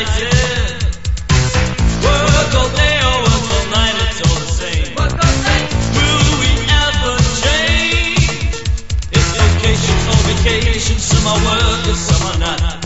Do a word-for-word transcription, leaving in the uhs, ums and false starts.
united. Work all day or work all night, it's all the same. Will we ever change? It's vacation or vacation, some are workers, some are not.